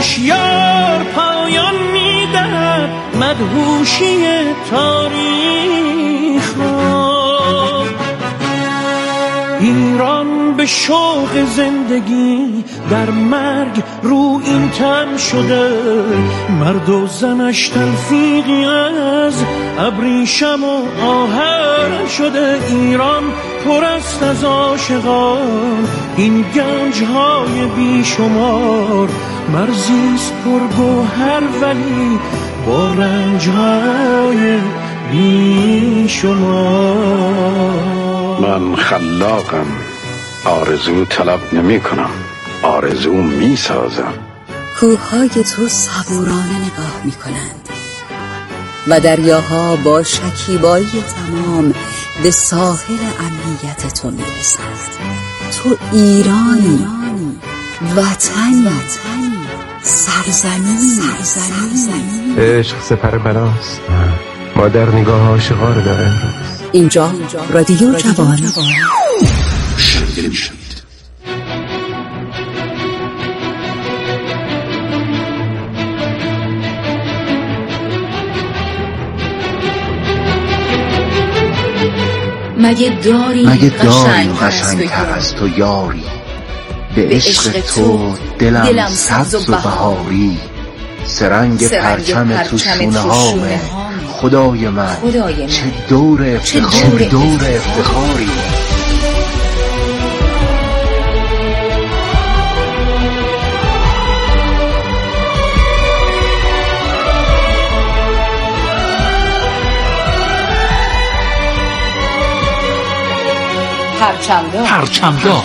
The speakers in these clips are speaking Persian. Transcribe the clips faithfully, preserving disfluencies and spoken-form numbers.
هوشیار پایان میدهد مدهوشی تاریخ را. ایران به شوق زندگی در مرگ رو این تن شده، مرد و زنش تلفیقی از ابریشم و آهن شده. ایران پر است از عاشقان، این گنج‌های بیشمار، مرزیست پرگوهر ولی با رنج‌های بیشمار. من خلاقم، آرزو طلب نمی کنم، آرزو می سازم. کوههای تو صبورانه نگاه می کنند و دریاها با شکیبایی تمام به ساحل امنیت تو می رسند. تو ایرانی، وطنی، سرزمینی. عشق سپر بناست، ما در نگاه عاشقا رو داره. اینجا رادیو جوان. مگه داری مگه داری قشنگ‌تر از تو یاری، به عشق تو دلم سبز و بهاری. سرنگ پرچم تو شونه هامه، خدای من چه دور افتخاری، دور افتخاری. پرچمدار پرچمدار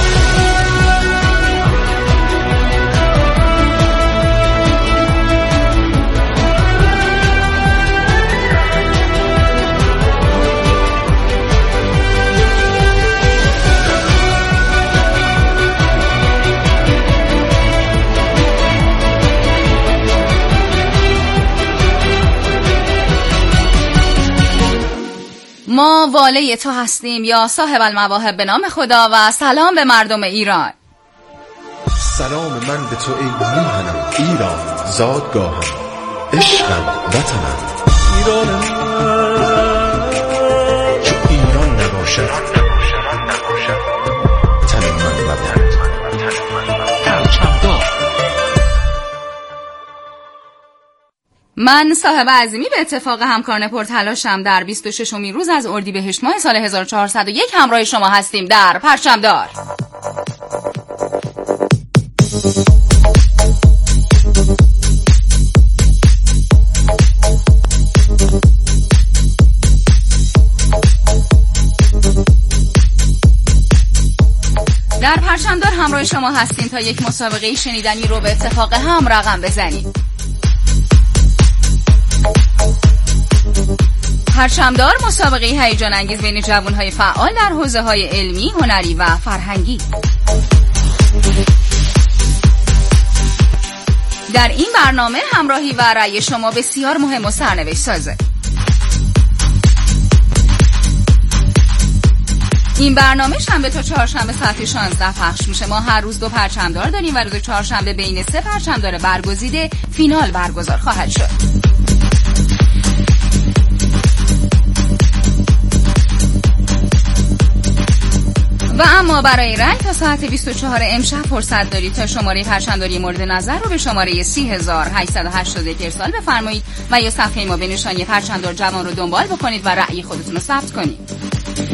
ما واله تو هستیم یا صاحب المواهب به نام خدا و سلام به مردم ایران. سلام من به تو ای میهنم ایران، زادگاهم، عشقم، وطنم. ایرانم چو ایران نباشد تن من نبود. من صاحب عظیمی به اتفاق همکاران پرتلاشم در بیست و ششمین روز از اردیبهشت ماه سال هزار و چهارصد و یک همراه شما هستیم در پرچمدار. در پرچمدار همراه شما هستیم تا یک مسابقه شنیدنی رو به اتفاق هم رقم بزنیم. پرچمدار مسابقه هیجان انگیز بین جوانهای فعال در حوزه‌های علمی، هنری و فرهنگی. در این برنامه همراهی و رأی شما بسیار مهم و سرنوشت سازه. این برنامه شنبه تا چهارشنبه ساعت شانزده پخش میشه. ما هر روز دو پرچمدار داریم و روز چهارشنبه بین سه پرچمدار برگزیده فینال برگزار خواهد شد. و اما برای رنگ تا ساعت بیست و چهار امشب فرصت دارید تا شماره پرچمداری مورد نظر رو به شماره سی هزار هشتصد و هشتاد و یک ارسال بفرمایید و یا صفحه ما به نشانی پرچمدار جوان رو دنبال بکنید و رأی خودتون رو ثبت کنید.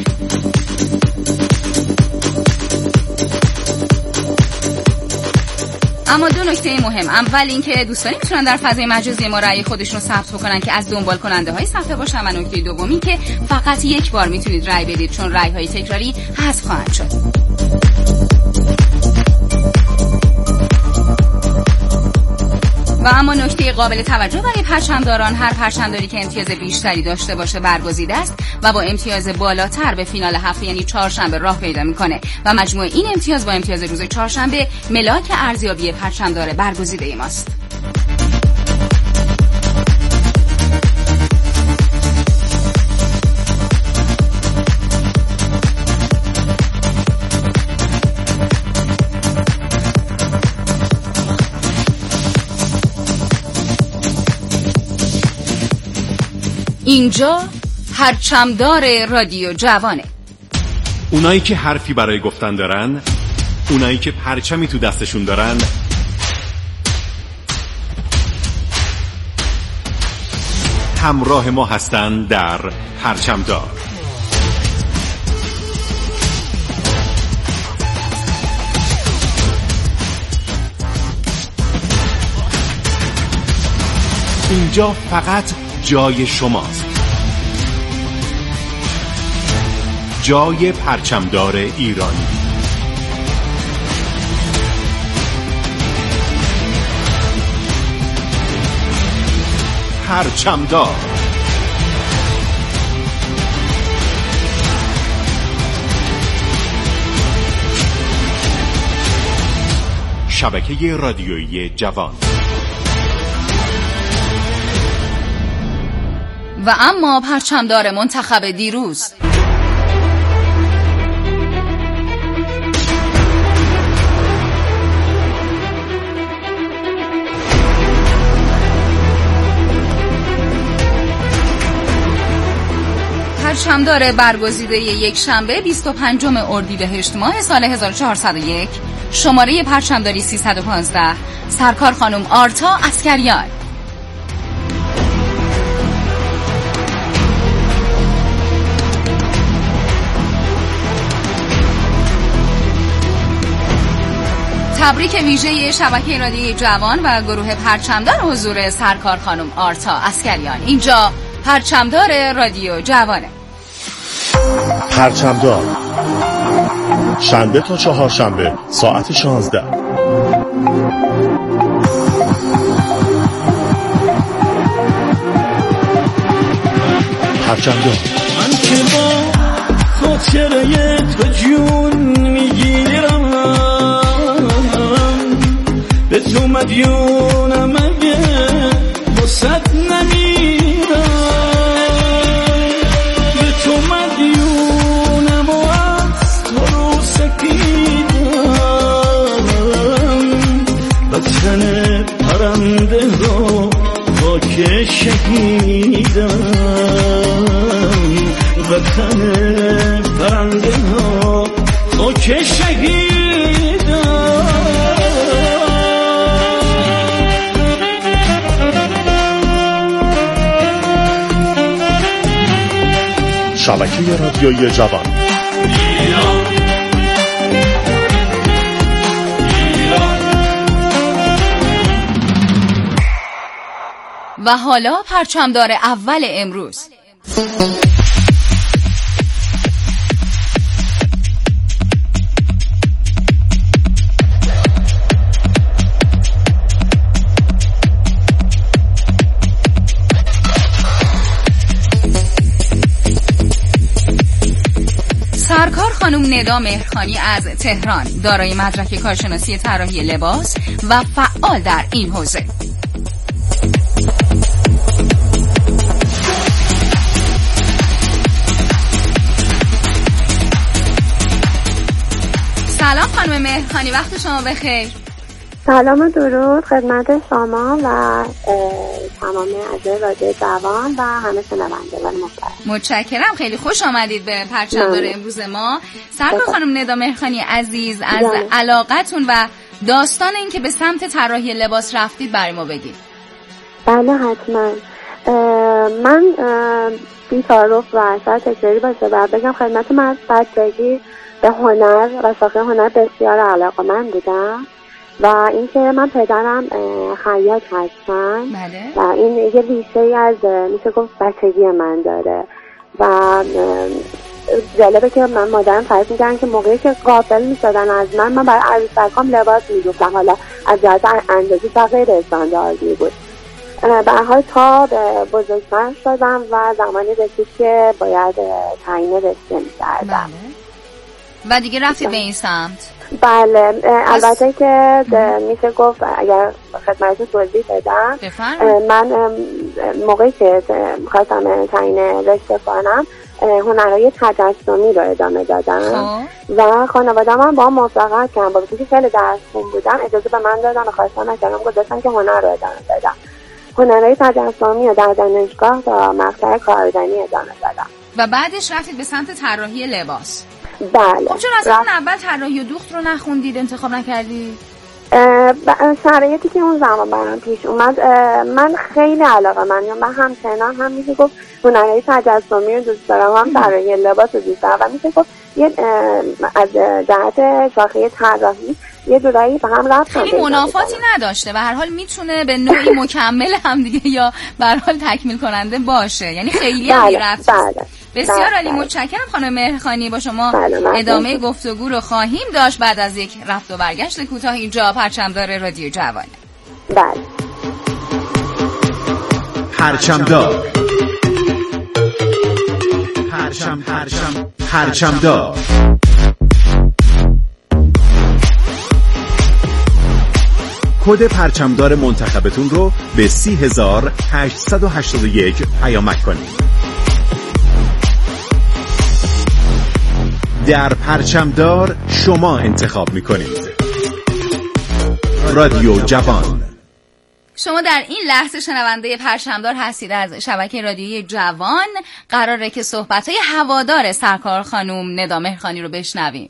اما دو نکته مهم. اول اینکه دوستانی میتونن در فضای مجازی ما رأی خودشون رو ثبت بکنن که از دنبال کننده های صفحه باشن و نکته دومی که فقط یک بار میتونید رأی بدید چون رأی های تکراری حذف خواهند شد. و اما نکته قابل توجه برای پرچمداران، هر پرچمداری که امتیاز بیشتری داشته باشه برگزیده است و با امتیاز بالاتر به فینال هفته یعنی چهارشنبه راه پیدا میکنه و مجموع این امتیاز با امتیاز روز چهارشنبه ملاک ارزیابی پرچمدار برگزیده ماست. اینجا پرچمدار رادیو جوانه. اونایی که حرفی برای گفتن دارن، اونایی که پرچمی تو دستشون دارن، همراه ما هستن در پرچمدار. اینجا فقط جای شماست، جای پرچمدار ایرانی. پرچمدار. شبکه رادیویی جوان. و اما پرچمدار منتخب دیروز، پرچمدار برگزیده یک شنبه بیست و پنجم اردیبهشت ماه سال هزار و چهارصد و یک، شماره پرچمداری سیصد و پانزده، سرکار خانم آرتا عسکریان. تبریک ویژه شبکه رادیویی جوان و گروه پرچمدار حضور سرکار خانم آرتا عسکریان. اینجا پرچمدار رادیو جوانه. پرچمدار، شنبه تا چهارشنبه ساعت شانزده. پرچمدار. من که با خاطره تو جون میگیرم، به تو مدیونم اگه واسط نمیرم، به تو مدیونم و از تو رو سپیدم، وطن پرنده رو خاک شهیدم، وطن پرنده رو خاک شهیدم. شبکه رادیویی جوان. ایران ایران. و حالا پرچمدار اول امروز. سرکار خانم ندا مهرخانی از تهران، دارای مدرک کارشناسی طراحی لباس و فعال در این حوزه. سلام خانم مهرخانی، وقت شما بخیر. سلام و درود خدمت شما و تمام اعضای رادیو جوان و همه شنوندگان محترم. متشکرم، خیلی خوش آمدید به پرچمدار امروز ما. سرکار خانم ندا مهرخانی عزیز، از جانه. علاقتون و داستان این که به سمت طراحی لباس رفتید برای ما بگید. بله حتما. من بی تعارف و شاید تکراری باشه و بگم خدمت من از بچگی به هنر و شاخه هنر بسیار علاقه‌مند بودم و اینکه من پدرم خیاط هستن. بله. و این یه ریشه‌ای از میشه گفت بچگی من داره و جالبه که من مادرم تعریف می‌کردن که موقعی که غافل می‌شدن از من من برای عروسکام لباس می‌دوختم، حالا از جهت اندازی تا غیر استانداردی بود. به هر حال تا بزرگتر شدم و زمانی رسید که باید تعیین رشته می‌کردم. و دیگه رفتید به این سمت؟ بله، البته که میشه گفت اگر خدمتتون توضیح بدم، من موقعی که خواستم تعیین رشته کنم هنرهای تجسمی رو ادامه دادم و خانواده‌ام هم با هم موافقت کردن، با اینکه خیلی درس خون بودم اجازه به من دادن و خواستم نکردم، گذاشتن که هنر رو ادامه بدم. هنرهای تجسمی در دانشگاه تا مقطع کارگردانی ادامه دادم. و بعدش رفتید به سمت طراحی لباس. بله. خب چرا اصلا رفت... اول طراحی و دوخت رو نخوندید، انتخاب نکردید؟ شرایطی که اون زمان برام پیش اومد، من خیلی علاقه مندم و همچنان هم میشه گفت هنرهای تجسمی رو دوست دارم، هم طراحی لباس رو دوست دارم و میشه گفت یه از جهت شاخه طراحی یه جورایی به هم رفت. خیلی منافاتی نداشته و هر حال میتونه به نوعی مکمل هم دیگه یا به هر حال تکمیل کننده باشه، یعنی خیلی هم رفت. بله. بسیار عالی، متشکرم خانم مهرخانی. با شما ادامه گفتگو رو خواهیم داشت بعد از یک رفت و برگشت کوتاه اینجا پرچمدار رادیو جوان. بله. پرچمدار پرچم پرچم پرچمدار کد پرچمدار منتخبتون رو به سی هزار هشتصد و هشتاد و یک پیامک کنید. در پرچمدار شما انتخاب میکنید. رادیو جوان. شما در این لحظه شنونده پرچمدار هستید از شبکه رادیویی جوان. قراره که صحبت‌های هوادار سرکار خانم ندا مهرخانی رو بشنویم.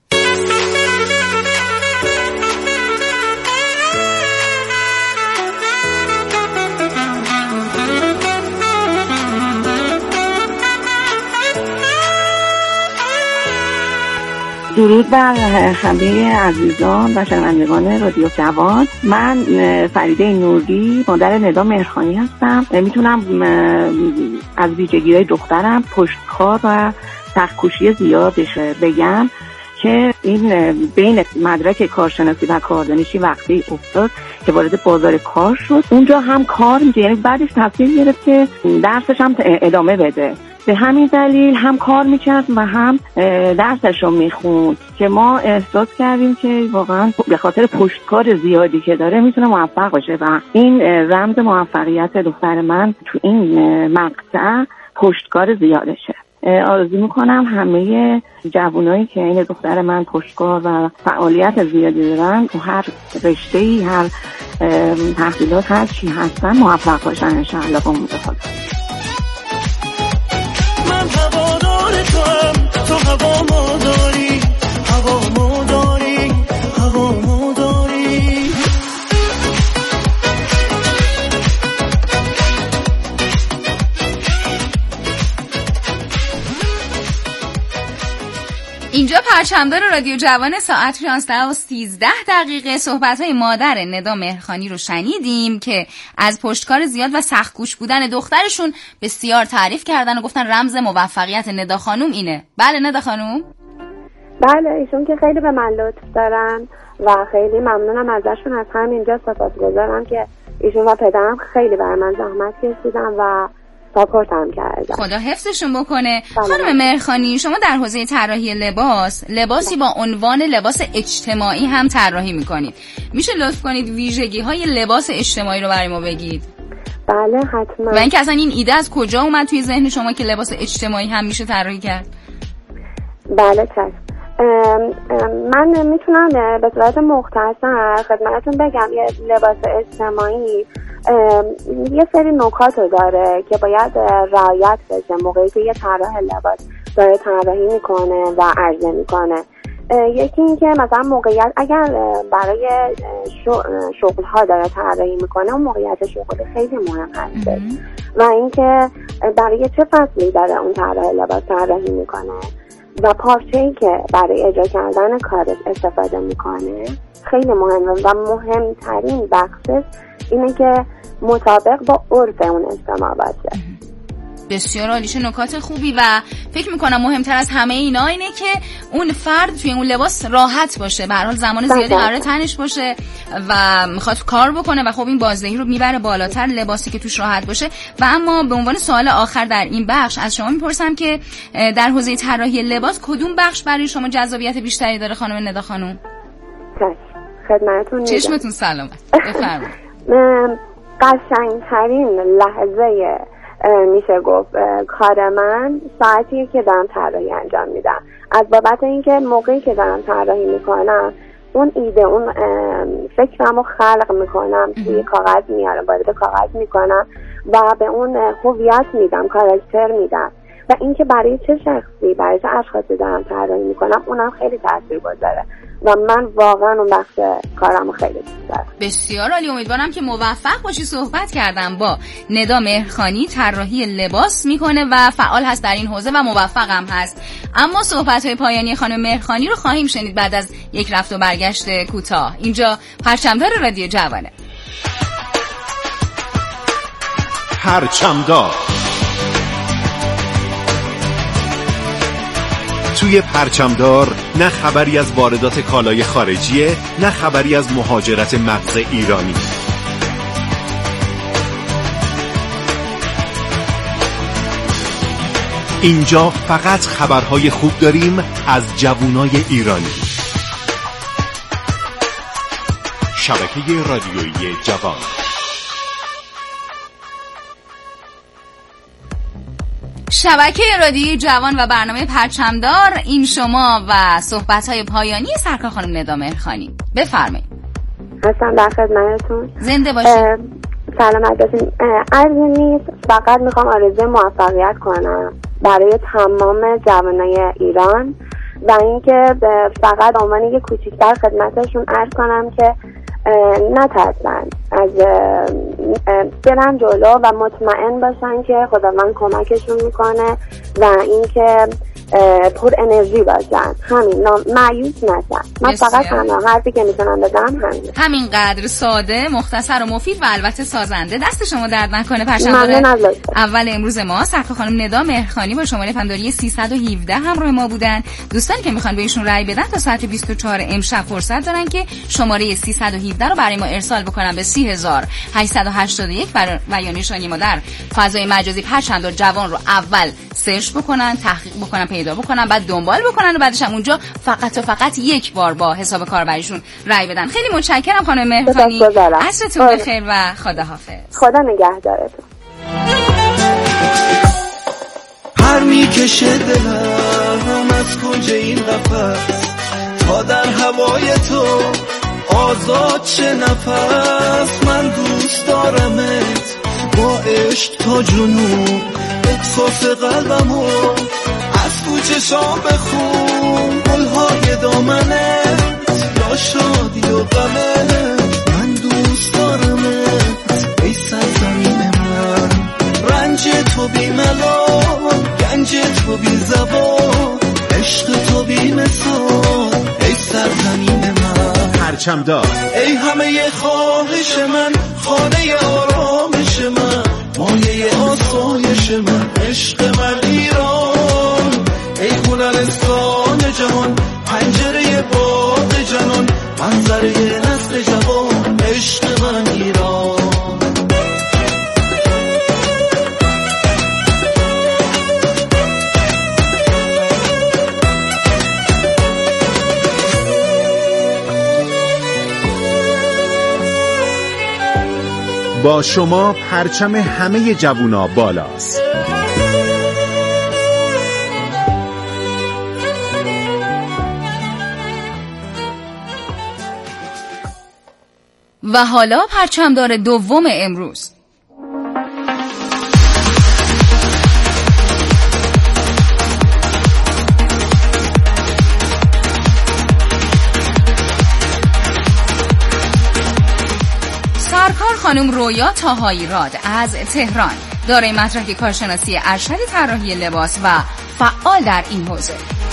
درود بر همه عزیزان و شنوندگان رادیو جوان. من فریده نوری، مادر ندا مهرخانی هستم. میتونم از ویژگی‌های دخترم پشتکار و سخت‌کوشی زیادش بگم که این بین مدرک کارشناسی و کاردانشی وقتی افتاد که وارد بازار کار شد، اونجا هم کار می‌کنه، یعنی بعدش تصمیم گرفت که درسش هم ادامه بده. به همین دلیل هم کار میکرد و هم درسش رو میخوند که ما احساس کردیم که واقعا به خاطر پشتکار زیادی که داره میتونه موفق باشه و این رمز موفقیت دختر من تو این مقطع پشتکار زیادشه. آرزو میکنم همه جوانایی که این دختر من پشتکار و فعالیت زیادی دارن تو هر رشته‌ای، هر تحصیلات، هر چی هستن موفق باشن انشاءالله. با امید خدا. من هوادار تو هم، تو هوامو داری، هوامو داری، هوامو داری. اینجا پرچمدار رادیو جوان، ساعت شانزده و سیزده دقیقه. صحبت‌های مادر ندا مهرخانی رو شنیدیم که از پشتکار زیاد و سخت‌کوش بودن دخترشون بسیار تعریف کردن و گفتن رمز موفقیت ندا خانوم اینه. بله ندا خانوم؟ بله، ایشون که خیلی به من لطف دارن و خیلی ممنونم ازشون. از همینجا سپاسگزارم که ایشون و پدرم خیلی برای من زحمت کشیدن و ساپورتم کردن. خدا حفظشون بکنه. خانم مهرخانی، شما در حوزه طراحی لباس لباسی با عنوان لباس اجتماعی هم طراحی میکنید. میشه لطف کنید ویژگی های لباس اجتماعی رو برای ما بگید؟ بله حتما. و اینکه اصلا این ایده از کجا اومد توی ذهن شما که لباس اجتماعی هم میشه طراحی کرد؟ بله چشم. من میتونم به صورت مختصر خدمتتون بگم یه لباس اجتماعی یه سری نکات رو داره که باید رعایت بشه موقعی که یه طراح لباس داره طراحی میکنه و عرضه میکنه. یکی این که مثلا موقعیت اگر برای شغل ها داره طراحی میکنه اون موقعیت شغل خیلی مهم هست و اینکه برای چه فصلی داره اون طراح لباس طراحی میکنه و پارچه‌ای که برای اجرا کردن کارش استفاده میکنه خیلی مهمه و مهمترین بخشش اینه که مطابق با عرف اون اجتماع باشه. بسیار عالی، چه نکات خوبی. و فکر میکنم مهمتر از همه اینا اینه که اون فرد توی اون لباس راحت باشه، به هر حال زمان زیادی قراره تنش باشه و میخواد کار بکنه و خب این بازدهی رو میبره بالاتر لباسی که توش راحت باشه. و اما به عنوان سوال آخر در این بخش از شما میپرسم که در حوزه طراحی لباس کدوم بخش برای شما جذابیت بیشتری داره خانم ندا خانم؟ خدمتتون میگم. چشمتون سلامت. بفرمایید. قشنگترین لحظه میشه گفت کار من ساعتیه که دارم طراحی انجام میدم، از بابت اینکه موقعی که دارم طراحی میکنم اون ایده اون فکرمو خلق میکنم، توی کاغذ میارم، وارد کاغذ میکنم و به اون هویت میدم، کاراکتر میدم و اینکه برای چه شخصی، برای چه اشخاصی دارم طراحی میکنم اونم خیلی تاثیرگذاره و من واقعا اون بخش کارمو خیلی دوست دارم. بسیار عالی، امیدوارم که موفق باشی. صحبت کردم با ندا مهرخانی، طراحی لباس میکنه و فعال هست در این حوزه و موفقم هست. اما صحبت‌های پایانی خانم مهرخانی رو خواهیم شنید بعد از یک رفت و برگشت کوتاه. اینجا پرچمدار رادیو جوانه. پرچمدار. توی پرچمدار نه خبری از واردات کالای خارجیه، نه خبری از مهاجرت مغز ایرانی. اینجا فقط خبرهای خوب داریم از جوانای ایرانی. شبکه رادیویی جوان. شبکه رادیویی جوان و برنامه پرچمدار، این شما و صحبت‌های پایانی سرکار خانم ندا مهرخانی. بفرمایید. هستم در خدمتتون. زنده باشید. سلامت باشید. عرض نیست، فقط میخوام آرزوی موفقیت کنم برای تمام جوانای ایران و اینکه فقط عنوان یک کوچیک‌تر خدمتشون عرض کنم که نترسن، از برن جلو و مطمئن باشن که خداوند کمکشون میکنه و اینکه پر انرژی باشن. همین، مایوس نشن. من فقط تنها حرفی که میتونم بزنم همین. همینقدر ساده، مختصر و مفید و البته سازنده. دست شما درد نکنه. پرچمدار اول امروز ما سرکار خانم ندا مهرخانی با شماره پنداری سیصد و هفده همراه ما بودن. دوستانی که میخوان بهشون رأی بدن تا ساعت بیست و چهار امشب فرصت دارن که شماره سیصد و هفده رو برای ما ارسال بکنن به سی هزار و هشتصد و هشتاد و یک و یا نشانی ما در فضای مجازی پرچمدار جوان رو اول سرچ بکنن، تحقیق بکنن، پیدا بکنن، بعد دنبال بکنن و بعدش هم اونجا فقط و فقط یک بار با حساب کاربریشون رأی بدن. خیلی متشکرم خانم مهرخانی. عصرتون بخیر و خداحافظ. خدا نگهدارتون. پر میکشه دلم از کنج این قفس تا در هوای تو آزاد چه نفس. من دوست دارمت با عشق تا جنون، احساس قلبمو از تو چشام بخون. گلهای دامنت یا شادی و غمت، من دوست دارمت ای سرزمین من. رنج تو بی ملال، گنج تو بی زبان، عشق تو بی مثال ای سرزمین من. پرچمدار. ای همه خواهش من، خانه آرامش من، مایه آسایش من، عشق من ایران. ای گلستان جهان، پنجره باغ جنان، منظره نسل جوان، عشق من ایران. با شما پرچم همه جوونا بالاست. و حالا پرچمدار دوم امروز. سرکار خانم رویا طاهایی راد از تهران، دارای مدرک کارشناسی ارشد طراحی لباس و فعال در این حوزه.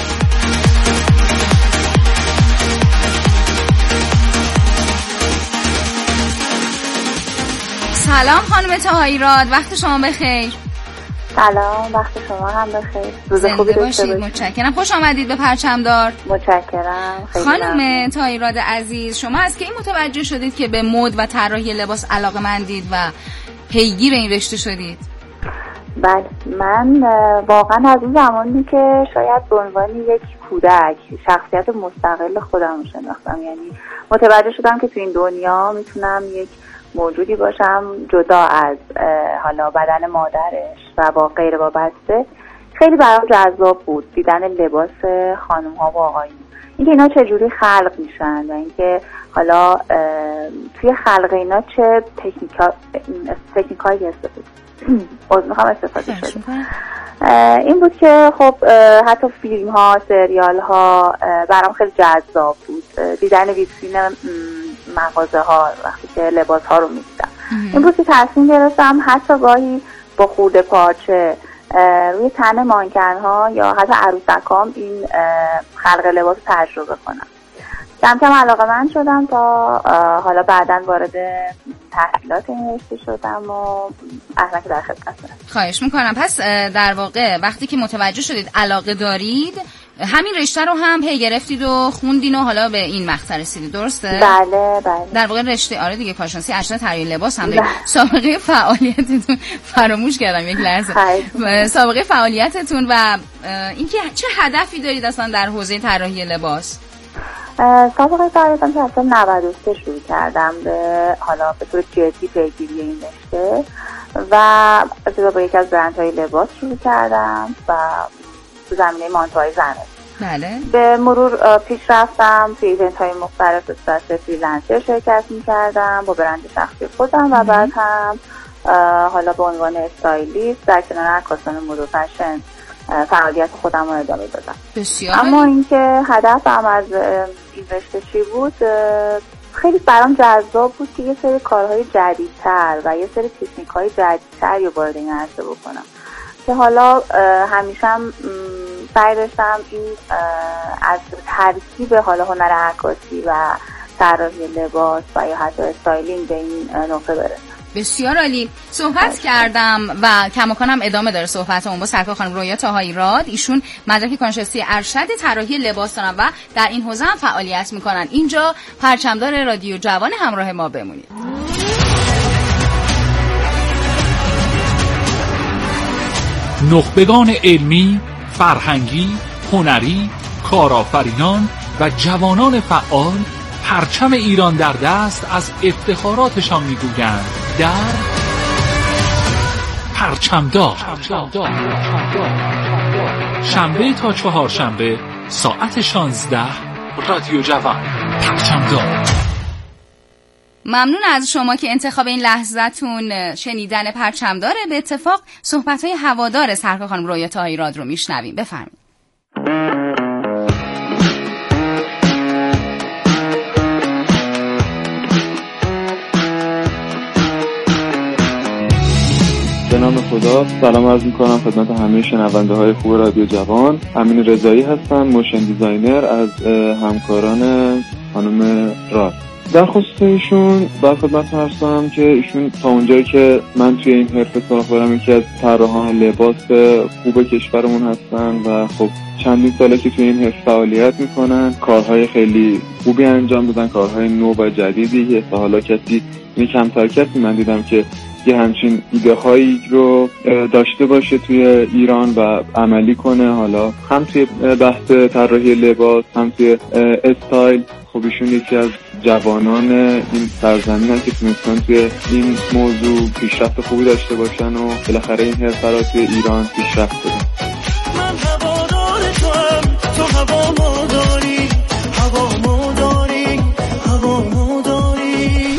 سلام خانم طاهایی راد، وقت شما بخیر. سلام، وقت شما هم بخیر. روز خوبی داشته باشید. متشکرم. خوش آمدید به پرچمدار. متشکرم. خانم طاهایی راد عزیز، شما از کی متوجه شدید که به مد و طراحی لباس علاقه‌مندید و پیگیر این رشته شدید؟ بله، من واقعا از اون زمانی که شاید به عنوان یک کودک شخصیت مستقل خودم رو شناختم، یعنی متوجه شدم که تو این دنیا میتونم یک موجودی باشم جدا از حالا بدن مادرش و با غیر وابسته. خیلی برام جذاب بود دیدن لباس خانم ها و آقایون، اینکه اینا چجوری خلق میشن و اینکه حالا توی خلق اینا چه تکنیکا تکنیکایی استفاده از میخوام استفاده شده. این بود که خب حتی فیلم ها، سریال ها برام خیلی جذاب بود. دیدن ویترین مغازه ها وقتی که لباس ها رو میدیدم، این بود که تصمیم گرفتم حتی گاهی با خورده پارچه روی تن مانکن ها یا حتی عروسکام این خلق لباس رو تجربه کنم. کم کم علاقه‌مند شدم تا حالا بعداً وارد تحصیلات این رشته شدم و اصلا که در خدمت هستم. خواهش میکنم. پس در واقع وقتی که متوجه شدید علاقه دارید، همین رشته رو هم پی گرفتید و خوندین و حالا به این مقطع رسیدید، درسته؟ بله بله. در واقع رشته آره دیگه کارشناسی ارشد طراحی لباس هم دارید. سابقه فعالیتتون فراموش کردم یک لحظه. سابقه فعالیتتون و اینکه چه هدفی دارید اصلا در حوزه طراحی لباس؟ سابقه فعالیتم که اصلا نود و سه شروع کردم به حالا به طور جدی پیگیری این رشته و ابتدا با یکی از برندهای لباس شروع کردم و تو زمینه مانتوهای زنه. بله. به مرور پیش رفتم توی ایونت های مختلف به صورت فریلنسر شرکت می‌کردم با برند شخصی خودم و بعد هم حالا به عنوان استایلیست در کنار عکاسان مد و فشن فعالیت خودم رو ادامه دادم. بسیار. اما اینکه هدفم از این رشته چی بود، خیلی برام جذاب بود که یه سری کارهای جدیدتر و یه سری تکنیک‌های جدیدتر رو وارد این عرصه بکنم که حالا همیشه هم سعی داشتم این از ترکیب حالا هنر عکاسی و طراحی لباس و یا حتی استایلینگ به این نقطه برسم. بسیار عالی. صحبت کردم و کماکانم ادامه داره صحبتمون با سرکار خانم رویا طاهایی راد. ایشون مدرک کارشناسی ارشد طراحی لباس دارن و در این حوزه هم فعالیت میکنن. اینجا پرچمدار رادیو جوان، همراه ما بمونید. نخبگان علمی، فرهنگی، هنری، کارآفرینان و جوانان فعال پرچم ایران در دست از افتخاراتشان میگویند در پرچمدار. شنبه تا چهارشنبه ساعت شانزده رادیو جوان. پرچمدار. ممنون از شما که انتخاب این لحظتون شنیدن پرچمداره. به اتفاق صحبت‌های هوادار سرکار خانم رویا طاهایی راد رو میشنویم. بفرمایید. به نام خدا سلام عرض میکنم خدمت همه شنونده های خوب رادیو جوان. امین رضایی هستم، موشن دیزاینر از همکاران خانم راد. در خصوص ایشون بر خدمتتون هستم که ایشون تا اونجایی که من توی این حرفه سراغ دارم یکی از طراحان لباس خوب کشورمون هستن و خب چندین ساله که توی این حرفه فعالیت میکنن، کارهای خیلی خوبی انجام دادن، کارهای نو و جدیدی که تا حالا کسی می کمتر کسی من دیدم که یه همچین ایده هایی رو داشته باشه توی ایران و عملی کنه، حالا هم توی بحث طراحی لباس هم توی استایل. خب ایشون یکی از جوانان این سرزمین هست که تونستن توی این موضوع پیشرفت خوبی داشته باشن و بالاخره این حرفه را توی ایران پیشرفت بدن. من هوادار تو هم، تو هوامو داری، هوامو داری، هوامو داری.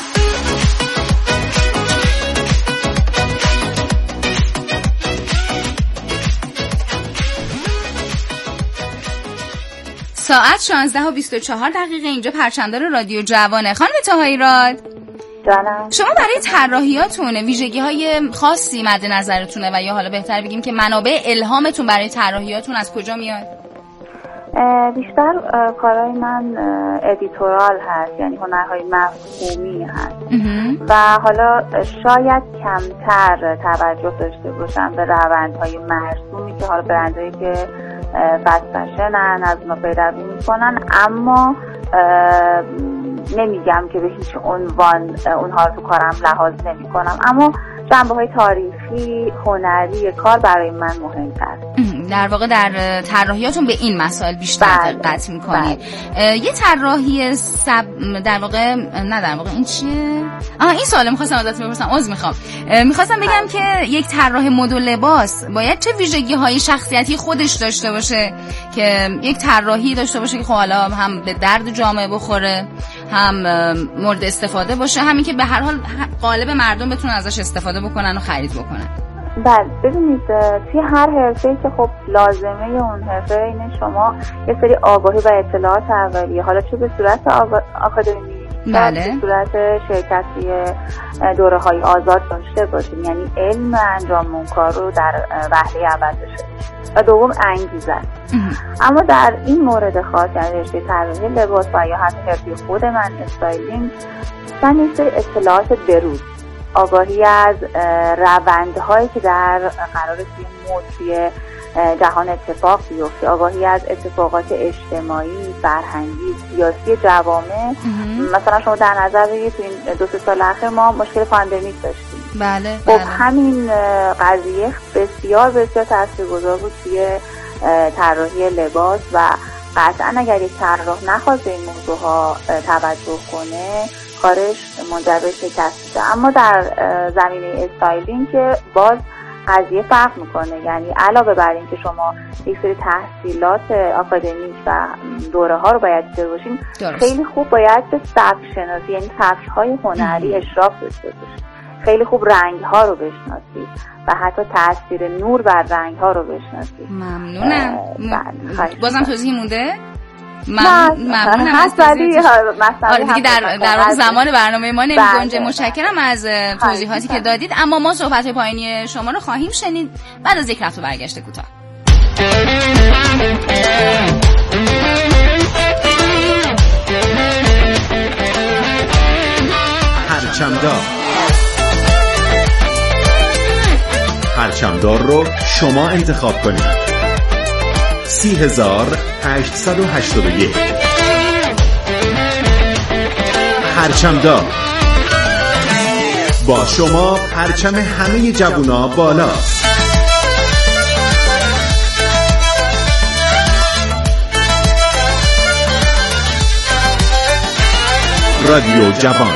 ساعت شانزده و بیست و چهار دقیقه اینجا پرچمدار رادیو جوانه. خانم طاهایی راد، جانم، شما برای طراحیاتون ویژگی های خاصی مد نظرتونه و یا حالا بهتر بگیم که منابع الهامتون برای طراحیاتون از کجا میاد؟ بیشتر کارهای من ادیتورال هست، یعنی هنرهای مفهومی هست و حالا شاید کمتر توجه داشته باشم به روندهای مرسومی که حالا برندهایی که فست فشنن از ما پیروی میکنن، اما نمیگم که به هیچ عنوان اونها رو تو کارم لحاظ نمی کنم، اما جنبه های تاریخی هنری کار برای من مهم‌تر. در واقع در طراحیاتون به این مسائل بیشتر دقت میکنید. یه طراحی سب در واقع نه در واقع این چیه؟ آها این سوالو می‌خواستم ازت بپرسم. عذر میخوام. می‌خواستم بگم که یک طراح مد و لباس باید چه ویژگی‌های شخصیتی خودش داشته باشه که یک طراحی داشته باشه که خب حالا هم به درد جامعه بخوره، هم مورد استفاده باشه، همین که به هر حال قالب مردم بتونن ازش استفاده بکنن و خرید بکنن. بله ببینید توی هر حرفه‌ای که خب لازمه اون حرفه اینه شما یه سری آگاهی و اطلاعات اولیه، حالا چه به صورت آکادمی بله. به صورت شرکت توی دوره های آزاد داشته باشیم، یعنی علم انجام اون کار رو در وهله اول داشته باشیم. و دوم انگیزه. اما در این مورد خاص یعنی رشته طراحی لباس و یا حتی حرفه خود من استایلینگ من یه سری اطلاعات بروز، آگاهی از روندهایی که در قرار توی مد توی جهان اتفاق بیفته، آگاهی از اتفاقات اجتماعی، فرهنگی، سیاسی جوامع. مثلا شما در نظر بگیرید تو این دو سه سال اخیر ما مشکل پاندمیک داشتیم. بله خب بله. همین قضیه بسیار بسیار تاثیرگذار بود توی طراحی لباس و قطعا اگر یک طراح نخواد به این موضوع ها توجه کنه کارش منجر به شکست میشه. اما در زمینه استایلینگ که باز قضیه فرق میکنه، یعنی علاوه بر این که شما یک سری تحصیلات آکادمیک و دوره ها رو باید دیده باشین، خیلی خوب باید به سبک شناسی یعنی سبک های هنری اشراف داشته باشین، خیلی خوب رنگ ها رو بشناسید و حتی تاثیر نور بر رنگ ها رو بشناسید. ممنونم. م... بازم توضیح مونده؟ ممنونم از توضیحاتتون. آره دیگه در در واقع زمان برنامه ما نمی‌گنجه. متشکرم از توضیحاتی که دادید، اما ما صحبت پایانی شما رو خواهیم شنید بعد از یک رفت و برگشت کوتاه. پرچمدار پرچمدار رو شما انتخاب کنید. سی هزار هشتصد و هشتاد و یک پرچمدار با شما، پرچم همه جوونا بالاست. رادیو جوان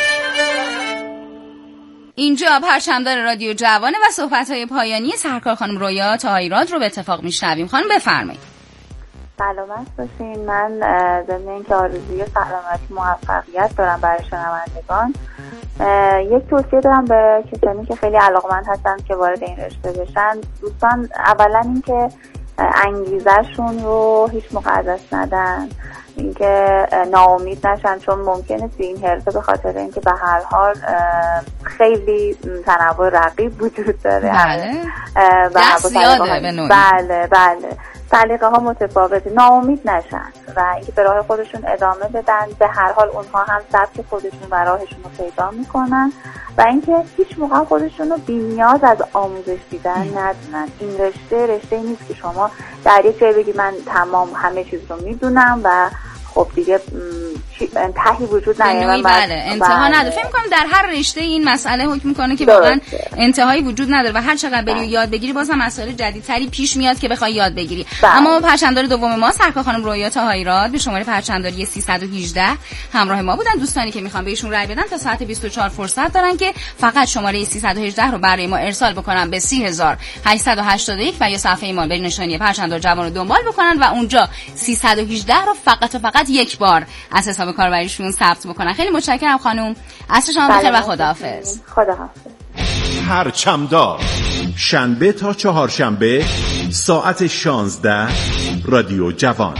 اینجا پرچمدار رادیو جوانه و صحبت‌های پایانی سرکار خانم رویا طاهیراد رو به اتفاق میشنویم. خانم بفرمایید. سلامت باشین. من ضمن اینکه آرزوی سلامتی موفقیت دارم برای شنوندگان، یک توصیه دارم به کسانی که خیلی علاقمند هستن که وارد این رشته بشن. دوستان اولا اینکه انگیزه‌شون رو هیچ موقع از دست ندن، اینکه ناامید نشن، چون ممکنه توی این حرفه به خاطر اینکه به هر حال خیلی تنوع رقیب وجود داره، بله دست زیاده به نوعی، بله بله سلیقه ها متفاوته، ناامید نشن و اینکه به راه خودشون ادامه بدن. به هر حال اونها هم سبک خودشون و راهشون رو پیدا میکنن و اینکه هیچ موقع خودشون رو بی‌نیاز از آموزش دیدن ندونن. این رشته رشته نیست که شما در یک جای بگی من تمام همه چیز رو میدونم و خب دیگه انتهایی وجود نداره. بله انتها نداره. فکر می‌کنم در هر رشته این مسئله حکم می‌کنه که واقعا انتهایی وجود نداره و هر چقدر بری یاد بگیری باز هم مسائل جدیدتری پیش میاد که بخوای یاد بگیری. بله. اما پرچمدار دوم ما سرکار خانم رویا طاهیراد به شماره پرچمداری سیصد و هجده همراه ما بودن. دوستانی که میخوان بهشون رای بدن تا ساعت بیست و چهار فرصت دارن که فقط شماره سیصد و هجده رو برای ما ارسال بکنن به سی هزار هشتصد و هشتاد و یک و یا صفحه ایمان به نشانی پرچمدار جوان رو دنبال بکنن و اونجا سیصد و هجده رو فقط و فقط یک بار از حساب کاربریشون ثبت بکنن. خیلی متشکرم خانم. عصر شما بخیر و خداحافظ. خداحافظ. پرچمدار شنبه تا چهارشنبه ساعت شانزده رادیو جوان.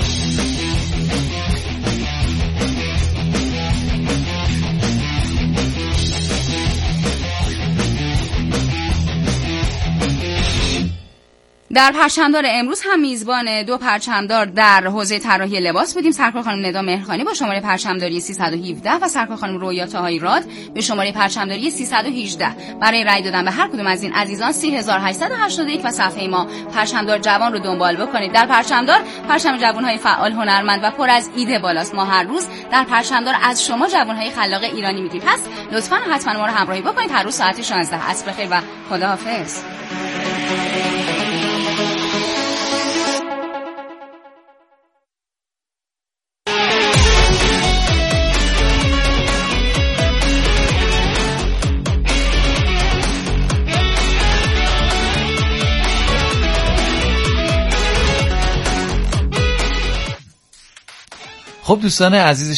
در پرچمدار امروز هم میزبان دو پرچمدار در حوزه طراحی لباس بودیم. سرکار خانم ندا مهرخانی با شماره پرچمداری سیصد و هفده و سرکار خانم رویا طاهیراد به شماره پرچمداری سیصد و هجده. برای رای دادن به هر کدوم از این عزیزان سی هزار هشتصد و هشتاد و یک و صفحه ما پرچمدار جوان رو دنبال بکنید. در پرچمدار پرچم جوانهای فعال، هنرمند و پر از ایده بالاست. ما هر روز در پرچمدار از شما جوانهای خلاق ایرانی میگیم. پس لطفاً حتما ما رو همراهی بکنید. هر روز ساعت شانزده. عصر بخیر و خداحافظ. خب دوستان عزیز